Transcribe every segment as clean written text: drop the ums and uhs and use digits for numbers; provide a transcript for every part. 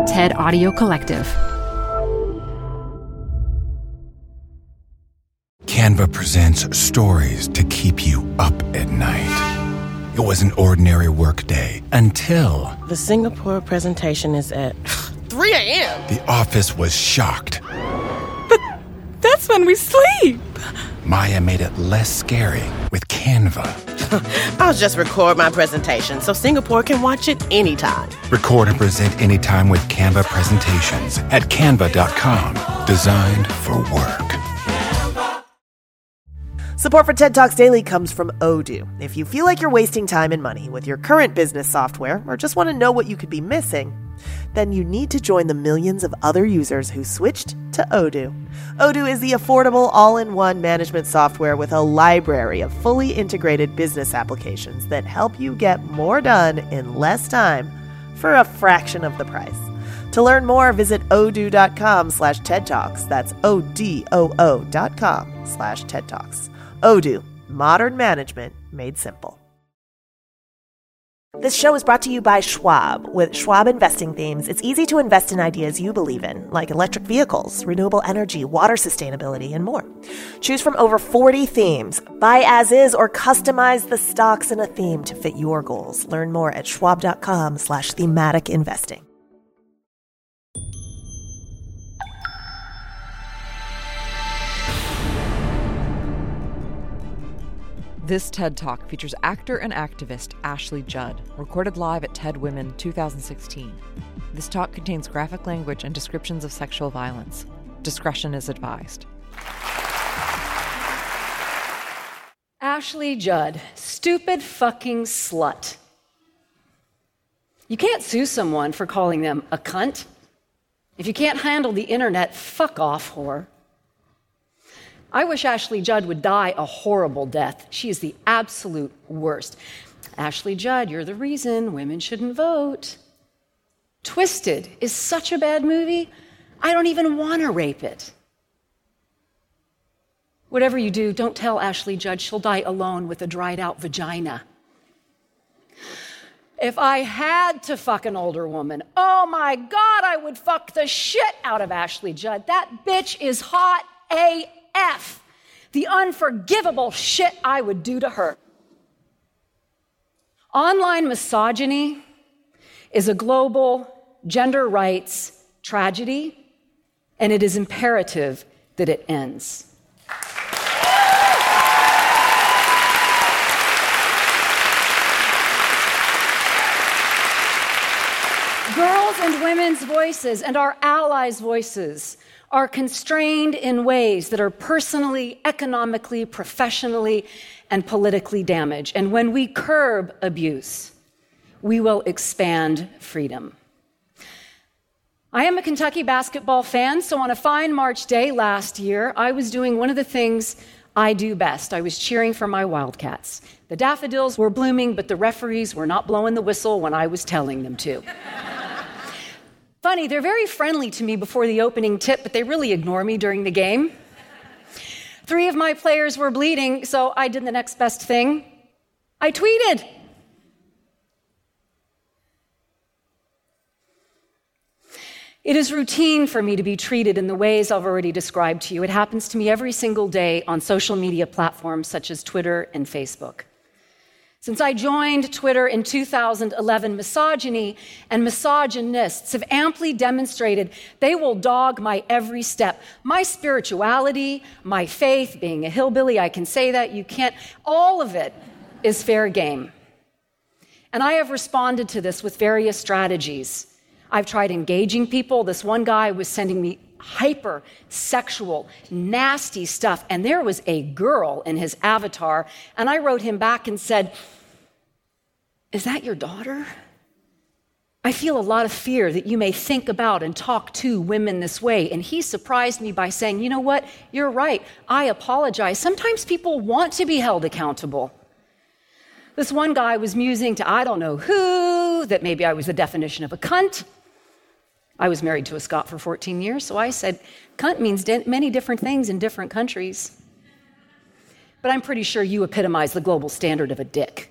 TED Audio Collective. Canva presents stories to keep you up at night. It was an ordinary workday until... The Singapore presentation is at 3 a.m. The office was shocked. But that's when we sleep. Maya made it less scary with Canva. I'll just record my presentation so Singapore can watch it anytime. Record and present anytime with Canva presentations at canva.com. Designed for work. Support for TED Talks Daily comes from Odoo. If you feel like you're wasting time and money with your current business software or just want to know what you could be missing, then you need to join the millions of other users who switched to Odoo. Odoo is the affordable all-in-one management software with a library of fully integrated business applications that help you get more done in less time for a fraction of the price. To learn more, visit odoo.com/TED Talks. That's ODOO.com/TED Talks. Odoo, modern management made simple. This show is brought to you by Schwab. With Schwab investing themes, it's easy to invest in ideas you believe in, like electric vehicles, renewable energy, water sustainability, and more. Choose from over 40 themes. Buy as is or customize the stocks in a theme to fit your goals. Learn more at schwab.com/thematic investing. This TED Talk features actor and activist Ashley Judd, recorded live at TED Women 2016. This talk contains graphic language and descriptions of sexual violence. Discretion is advised. Ashley Judd, stupid fucking slut. You can't sue someone for calling them a cunt. If you can't handle the internet, fuck off, whore. I wish Ashley Judd would die a horrible death. She is the absolute worst. Ashley Judd, you're the reason women shouldn't vote. Twisted is such a bad movie, I don't even want to rape it. Whatever you do, don't tell Ashley Judd she'll die alone with a dried out vagina. If I had to fuck an older woman, oh my God, I would fuck the shit out of Ashley Judd. That bitch is hot AF. The unforgivable shit I would do to her. Online misogyny is a global gender rights tragedy, and it is imperative that it ends. Girls' and women's voices and our allies' voices are constrained in ways that are personally, economically, professionally, and politically damaged. And when we curb abuse, we will expand freedom. I am a Kentucky basketball fan, so on a fine March day last year, I was doing one of the things I do best. I was cheering for my Wildcats. The daffodils were blooming, but the referees were not blowing the whistle when I was telling them to. Funny, they're very friendly to me before the opening tip, but they really ignore me during the game. 3 of my players were bleeding, so I did the next best thing. I tweeted. It is routine for me to be treated in the ways I've already described to you. It happens to me every single day on social media platforms such as Twitter and Facebook. Since I joined Twitter in 2011, misogyny and misogynists have amply demonstrated they will dog my every step. My spirituality, my faith, being a hillbilly, I can say that, you can't. All of it is fair game. And I have responded to this with various strategies. I've tried engaging people. This one guy was sending me hyper-sexual, nasty stuff, and there was a girl in his avatar, and I wrote him back and said, "Is that your daughter? I feel a lot of fear that you may think about and talk to women this way." And he surprised me by saying, "You know what? You're right. I apologize. Sometimes people want to be held accountable." This one guy was musing to I don't know who, that maybe I was the definition of a cunt. I was married to a Scot for 14 years, so I said, cunt means many different things in different countries. But I'm pretty sure you epitomize the global standard of a dick.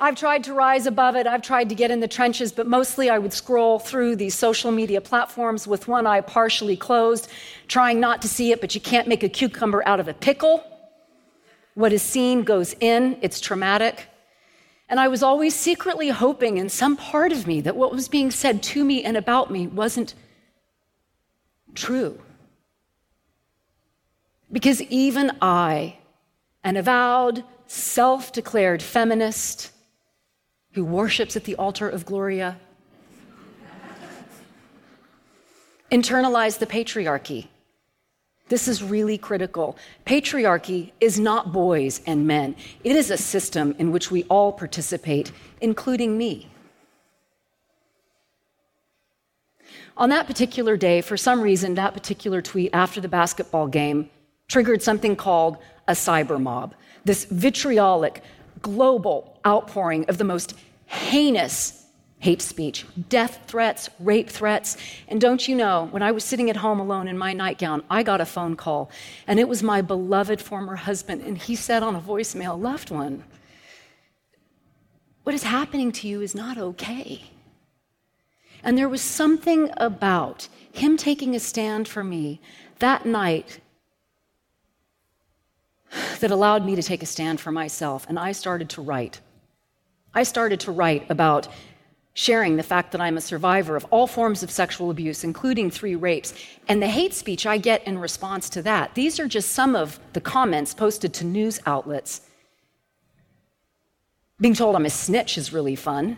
I've tried to rise above it. I've tried to get in the trenches, but mostly I would scroll through these social media platforms with one eye partially closed, trying not to see it, but you can't make a cucumber out of a pickle. What is seen goes in. It's traumatic. And I was always secretly hoping in some part of me that what was being said to me and about me wasn't true. Because even I, an avowed, self-declared feminist who worships at the altar of Gloria, internalized the patriarchy. This is really critical. Patriarchy is not boys and men. It is a system in which we all participate, including me. On that particular day, for some reason, that particular tweet after the basketball game triggered something called a cyber mob, this vitriolic, global outpouring of the most heinous hate speech, death threats, rape threats. And don't you know, when I was sitting at home alone in my nightgown, I got a phone call, and it was my beloved former husband, and he said on a voicemail, "Loved one, what is happening to you is not okay." And there was something about him taking a stand for me that night that allowed me to take a stand for myself, and I started to write. I started to write about sharing the fact that I'm a survivor of all forms of sexual abuse, including 3 rapes, and the hate speech I get in response to that. These are just some of the comments posted to news outlets. Being told I'm a snitch is really fun.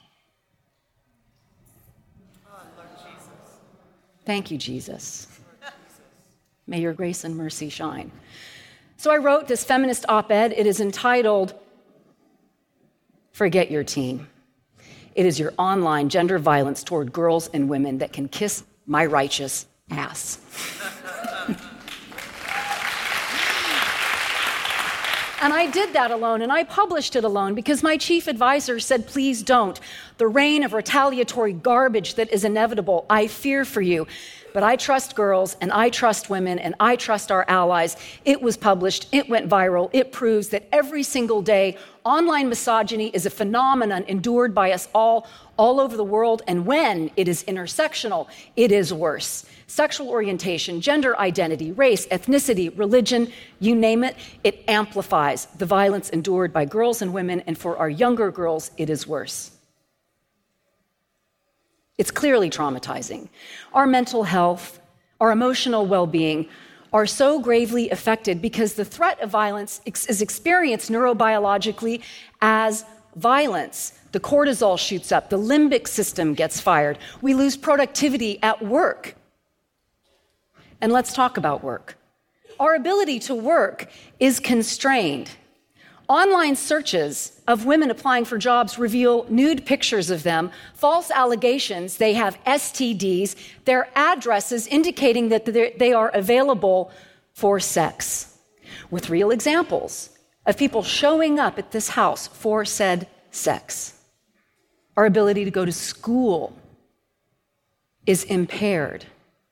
Thank you, Jesus. May your grace and mercy shine. So I wrote this feminist op-ed. It is entitled, "Forget Your Team. It is your online gender violence toward girls and women that can kiss my righteous ass." And I did that alone, and I published it alone because my chief advisor said, "Please don't. The reign of retaliatory garbage that is inevitable, I fear for you." But I trust girls, and I trust women, and I trust our allies. It was published, it went viral, it proves that every single day, online misogyny is a phenomenon endured by us all over the world, and when it is intersectional, it is worse. Sexual orientation, gender identity, race, ethnicity, religion, you name it, it amplifies the violence endured by girls and women, and for our younger girls, it is worse. It's clearly traumatizing. Our mental health, our emotional well-being are so gravely affected because the threat of violence is experienced neurobiologically as violence. The cortisol shoots up, the limbic system gets fired, we lose productivity at work. And let's talk about work. Our ability to work is constrained. Online searches of women applying for jobs reveal nude pictures of them, false allegations they have STDs, their addresses indicating that they are available for sex, with real examples of people showing up at this house for said sex. Our ability to go to school is impaired.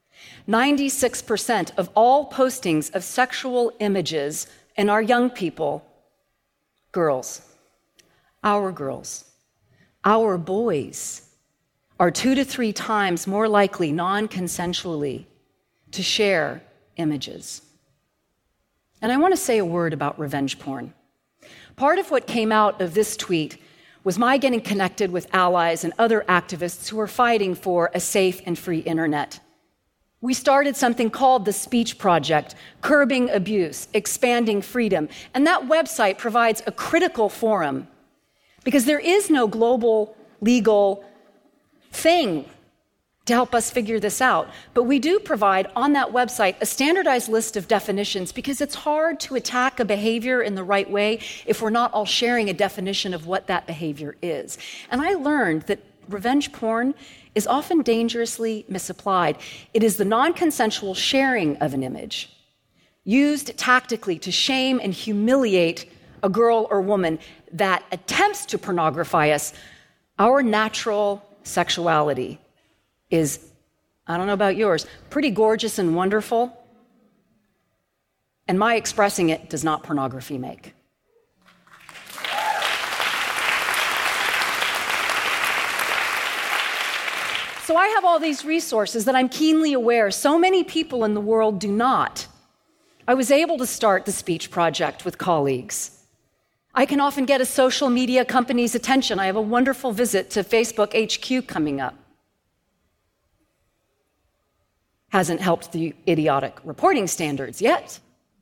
96% of all postings of sexual images in our young people, girls, our boys, are 2 to 3 times more likely non-consensually to share images. And I want to say a word about revenge porn. Part of what came out of this tweet was my getting connected with allies and other activists who are fighting for a safe and free internet. We started something called the Speech Project, Curbing Abuse, Expanding Freedom. And that website provides a critical forum because there is no global legal thing to help us figure this out. But we do provide on that website a standardized list of definitions because it's hard to attack a behavior in the right way if we're not all sharing a definition of what that behavior is. And I learned that revenge porn is often dangerously misapplied. It is the non-consensual sharing of an image used tactically to shame and humiliate a girl or woman that attempts to pornography us. Our natural sexuality is, I don't know about yours, pretty gorgeous and wonderful, and my expressing it does not pornography make. So I have all these resources that I'm keenly aware so many people in the world do not. I was able to start the Speech Project with colleagues. I can often get a social media company's attention. I have a wonderful visit to Facebook HQ coming up. Hasn't helped the idiotic reporting standards yet.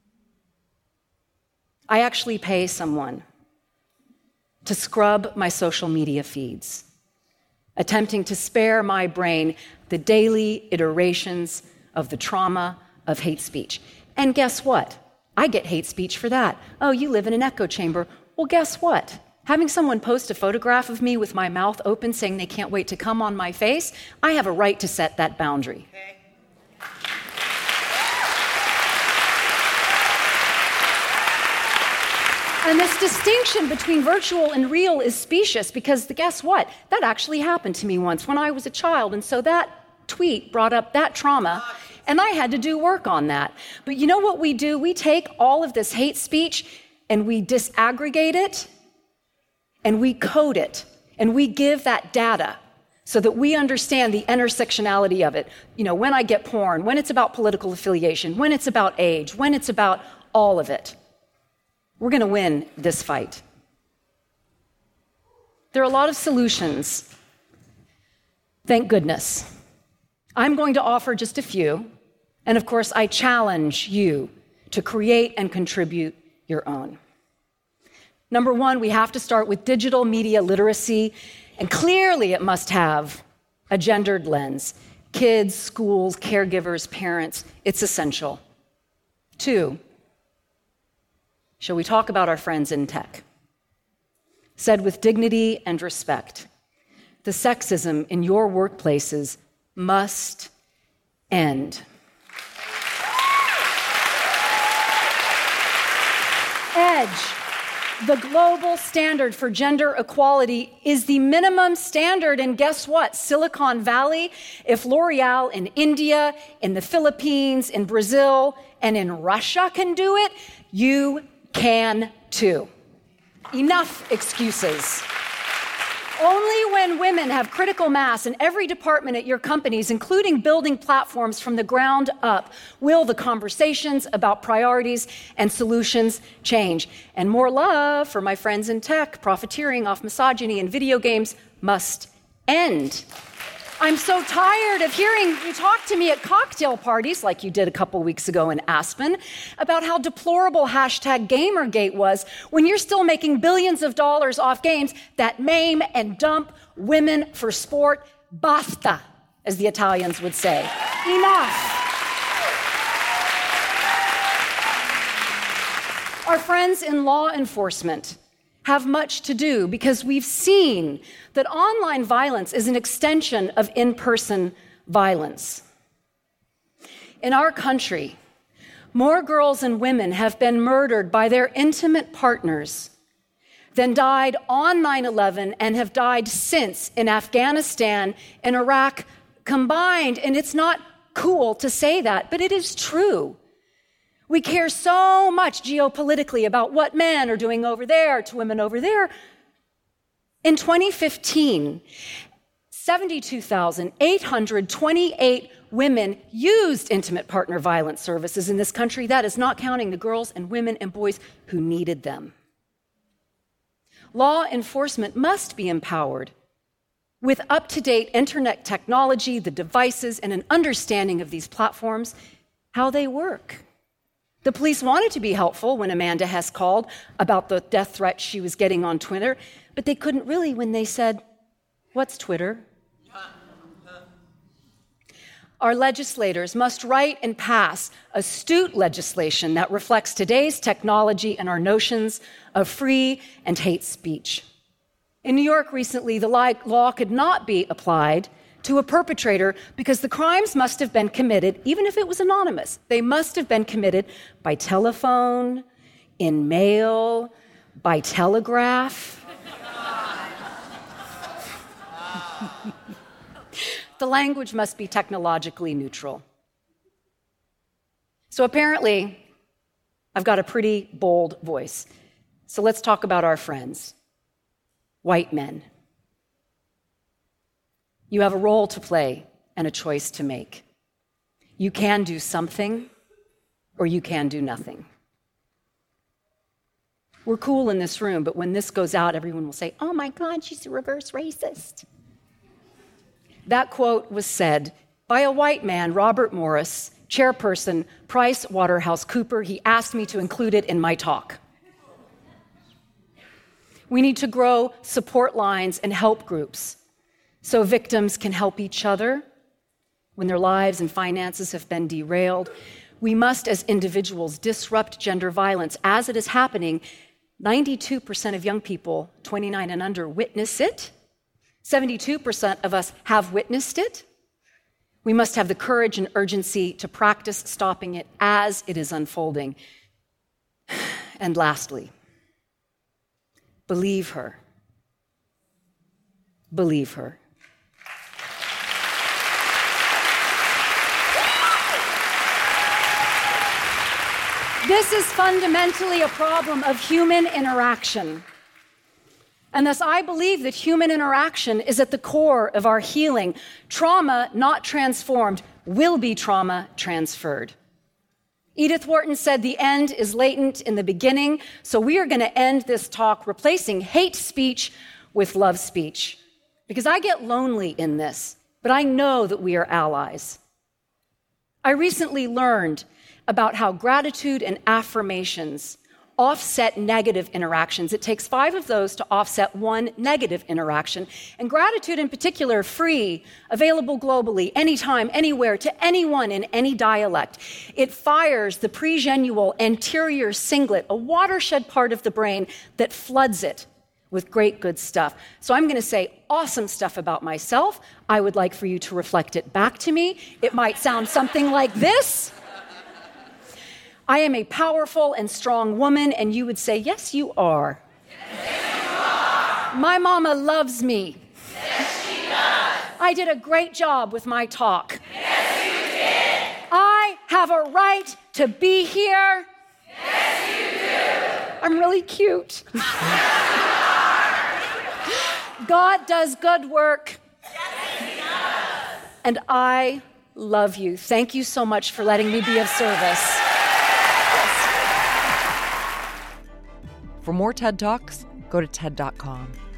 I actually pay someone to scrub my social media feeds, attempting to spare my brain the daily iterations of the trauma of hate speech. And guess what? I get hate speech for that. Oh, you live in an echo chamber. Well, guess what? Having someone post a photograph of me with my mouth open saying they can't wait to come on my face, I have a right to set that boundary. Okay. And this distinction between virtual and real is specious because guess what? That actually happened to me once when I was a child. And so that tweet brought up that trauma, and I had to do work on that. But you know what we do? We take all of this hate speech and we disaggregate it and we code it and we give that data so that we understand the intersectionality of it. You know, when I get porn, when it's about political affiliation, when it's about age, when it's about all of it. We're going to win this fight. There are a lot of solutions. Thank goodness. I'm going to offer just a few. And of course, I challenge you to create and contribute your own. Number one, we have to start with digital media literacy. And clearly it must have a gendered lens. Kids, schools, caregivers, parents, it's essential. Two, shall we talk about our friends in tech? Said with dignity and respect, the sexism in your workplaces must end. EDGE, the global standard for gender equality, is the minimum standard. And guess what? Silicon Valley, if L'Oreal in India, in the Philippines, in Brazil, and in Russia can do it, you can too. Enough excuses. Only when women have critical mass in every department at your companies, including building platforms from the ground up, will the conversations about priorities and solutions change. And more love for my friends in tech. Profiteering off misogyny in video games must end. I'm so tired of hearing you talk to me at cocktail parties, like you did a couple weeks ago in Aspen, about how deplorable #Gamergate was when you're still making billions of dollars off games that maim and dump women for sport. Basta, as the Italians would say. Enough. Our friends in law enforcement have much to do because we've seen that online violence is an extension of in-person violence. In our country, more girls and women have been murdered by their intimate partners than died on 9/11 and have died since in Afghanistan and Iraq combined. And it's not cool to say that, but it is true. We care so much geopolitically about what men are doing over there to women over there. In 2015, 72,828 women used intimate partner violence services in this country. That is not counting the girls and women and boys who needed them. Law enforcement must be empowered with up-to-date internet technology, the devices, and an understanding of these platforms, how they work. The police wanted to be helpful when Amanda Hess called about the death threat she was getting on Twitter, but they couldn't really when they said, "What's Twitter?" Our legislators must write and pass astute legislation that reflects today's technology and our notions of free and hate speech. In New York recently, the law could not be applied to a perpetrator because the crimes must have been committed, even if it was anonymous. They must have been committed by telephone, in mail, by telegraph. The language must be technologically neutral. So apparently, I've got a pretty bold voice. So let's talk about our friends, white men. You have a role to play and a choice to make. You can do something, or you can do nothing. We're cool in this room, but when this goes out, everyone will say, "Oh my God, she's a reverse racist." That quote was said by a white man, Robert Morris, chairperson, PricewaterhouseCoopers. He asked me to include it in my talk. We need to grow support lines and help groups so victims can help each other when their lives and finances have been derailed. We must, as individuals, disrupt gender violence as it is happening. 92% of young people 29 and under witness it. 72% of us have witnessed it. We must have the courage and urgency to practice stopping it as it is unfolding. And lastly, believe her. Believe her. This is fundamentally a problem of human interaction. And thus, I believe that human interaction is at the core of our healing. Trauma not transformed will be trauma transferred. Edith Wharton said the end is latent in the beginning, so we are going to end this talk replacing hate speech with love speech. Because I get lonely in this, but I know that we are allies. I recently learned about how gratitude and affirmations offset negative interactions. It takes 5 of those to offset 1 negative interaction. And gratitude in particular, free, available globally, anytime, anywhere, to anyone in any dialect. It fires the pregenual anterior cingulate, a watershed part of the brain that floods it with great good stuff. So I'm going to say awesome stuff about myself. I would like for you to reflect it back to me. It might sound something like this. I am a powerful and strong woman, and you would say, yes, you are. Yes, you are. My mama loves me. Yes, she does. I did a great job with my talk. Yes, you did. I have a right to be here. Yes, you do. I'm really cute. God does good work. Yes, he does. And I love you. Thank you so much for letting me be of service. For more TED Talks, go to TED.com.